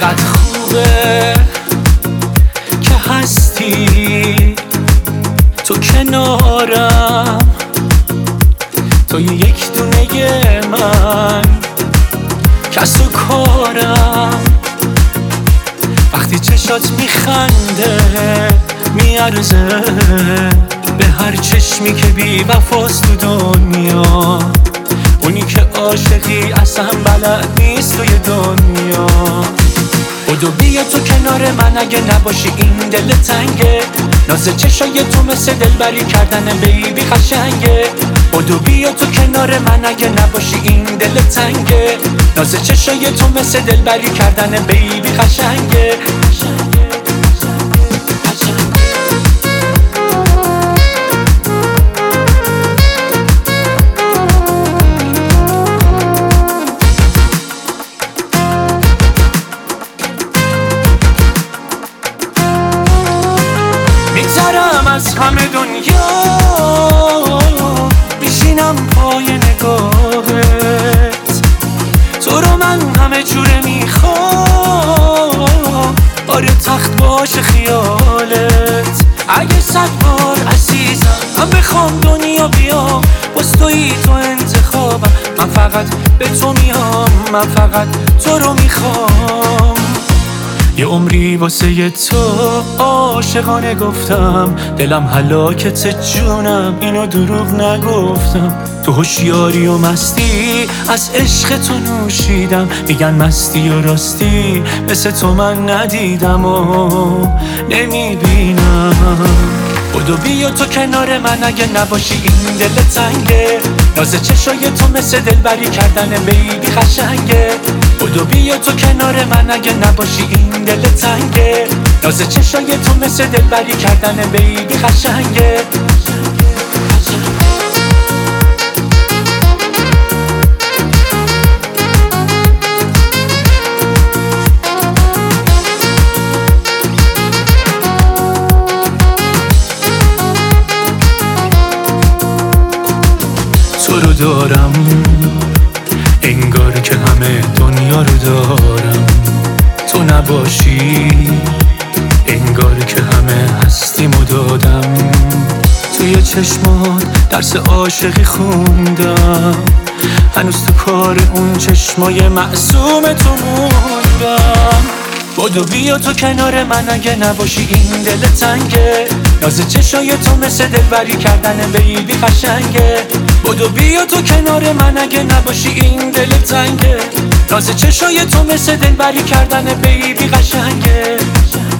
چقدر خوبه که هستی تو کنارم، تو یک دونه من کس و کارم. وقتی چشات میخنده میارزه به هر چشمی که بی وفاست تو دنیا. اونی که عاشقی اصلا بلد نیست توی دنیا. بدو بیا تو کنار من اگه نباشی این دل تنگه. ناز چشای تو مثل دلبری کردن بیبی قشنگه. بدو بیا تو کنار من اگه نباشی این دل تنگه. ناز چشای تو مثل دلبری کردن بیبی قشنگه. میگذرم از همه دنیا، میشینم پای نگاهت. تو رو من همه جوره میخوام، آره تخت باشه خیالت. اگه 100 بار عزیزم من بخوام دنیا بیام، باز تویی تو انتخابم. من فقط به تو میام، من فقط تو رو میخوام. یه عمری واسه تو عاشقانه گفتم، دلم هلاکت جونم اینو دروغ نگفتم. تو هوشیاری و مستی از عشق تو نوشیدم. میگن مستی و راستی مثل تو من ندیدم و نمیبینم. بدو بیا تو کنار من اگه نباشی این دل تنگه. ناز چشای تو مثل دلبری کردن بیبی قشنگه. بدو بیا تو کنار من اگه نباشی این دل تنگه. ناز چشای تو مثل دلبری کردن بیبی قشنگه. تو رو دارم انگار که همه دنیا رو دارم. تو نباشی انگار که همه هستیمو دادم. توی چشمات درس عاشقی خوندم، هنوز تو کار اون چشمای معصوم تو موندم. بدو بیا تو کنار من اگه نباشی این دل تنگه. ناز چشای تو مثل دلبری کردن بیبی قشنگه. بدو بیا تو کنار من اگه نباشی این دل تنگه. ناز چشای تو مثل دلبری کردن بیبی قشنگه.